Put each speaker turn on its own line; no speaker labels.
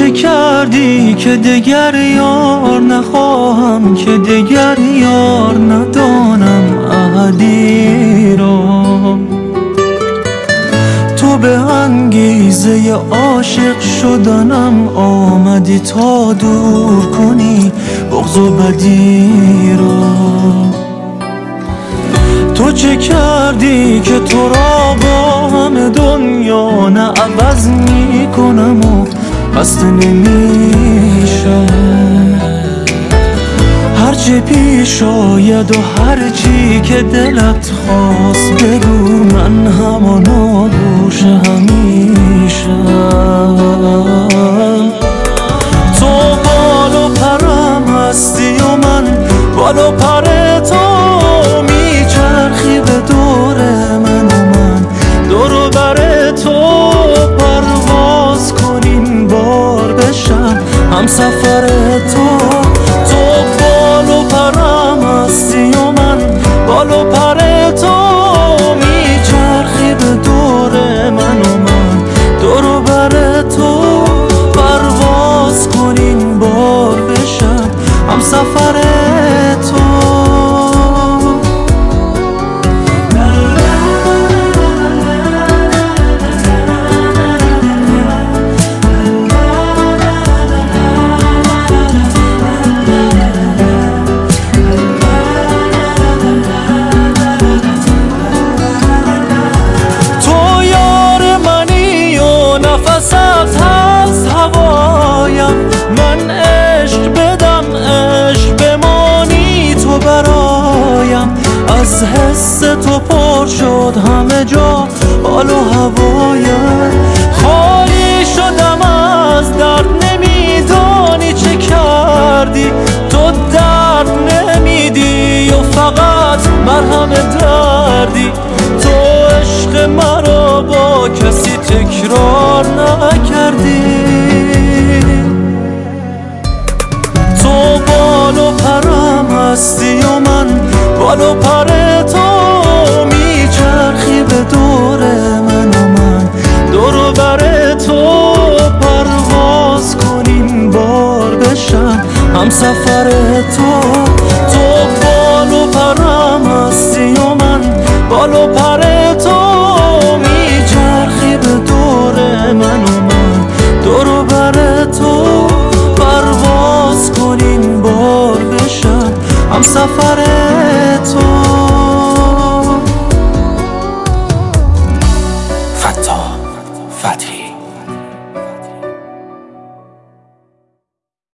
چه کردی که دگر یار نخواهم، که دگر یار ندانم احدی را. تو به انگیزه عاشق شدنم آمدی تا دور کنی بغض و بدی را. تو چه کردی که تو را با همه دنیا نه عوض می کنم و خسته نمیشم. هرچه پیش آید و هرچی که دلت خواست بگو، من همانا گوش همیشم. تو بال و پرم هستی و من بال و پر تو، میچرخی به دور من و من دور و بر تو. پرواز کنیم بار بشم همسفر تو. تو بال و پرم هستی و من بال و پر تو، میچرخی به دور من و من دور و بر تو. پرواز کنیم بار بشم همسفر تو. نفست هست هوایم، من عشق بدم عشق بمانی تو برایم. از حس تو پر شد همه جا حال و هوایم. خالی شدم از درد نمیدانی چه کردی. تو درد نمیدی و فقط مرهم دردی. تو عشق مرا با کسی تکرار نکردی. تو بال و پرم هستی و من بال و پر تو، میچرخی به دور من و من دور و بر تو. پرواز کنیم بار بشم همسفر تو. تو بال و پرم هستی و من بال و پر تو، میچرخی به دور من و من دور و بر تو. پرواز کنین بار بشم همسفر تو. فتا فتحی